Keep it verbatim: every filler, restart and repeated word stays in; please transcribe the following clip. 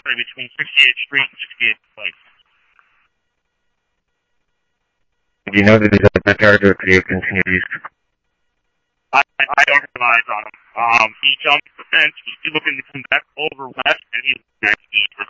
artery between sixty-eighth Street and sixty-eighth Place. Do you know that he's at that character, or could you continue to use? I, I don't have eyes on him. Um, he jumped the fence, he was looking to come back over west, and he was back east for